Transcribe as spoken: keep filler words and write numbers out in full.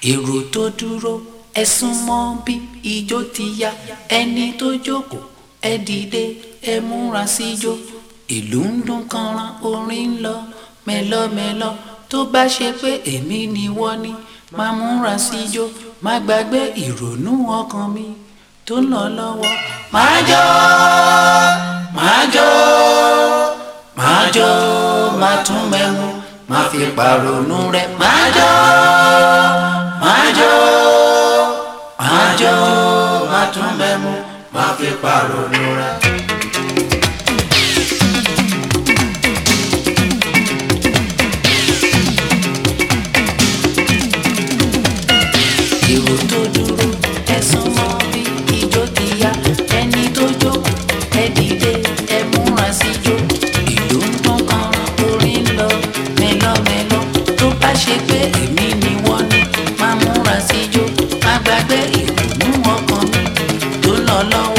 èrò tó dúró ẹ súnmọ́ bí ijó ti yá, ẹni tó jókòó ẹ dìde ẹ múra síjó. Ìlú ń dún kanran orin ń lọ mẹ́lọ́mẹ́lọ́, tó bá ṣe pé èmi ni wọ́n ní máa múra síjó. Má gbàgbé ìrònú ọkàn mi tó ń lọ lọ́wọ́. Máa jó máa jó máa jó máa tún mẹ́mu máa fi pàrònú rẹ̀. Máa jó máa jó máa jó máa tún mẹ́mu máa fi pàrònú rẹ̀. Èrò tó dúró ẹ súnmọ́ bí ijó ti yá, ẹni tó jókòó ẹ dìde ẹ múra síjó. Ìlú ń dún kanran orin ń lọ mẹ́lọ́mẹ́lọ́, tó bá ṣe pé èmi ni wọ́n ní máa múra síjó. Má gbàgbé ìrònú ọkàn mi tó ń lọ lọ́wọ́.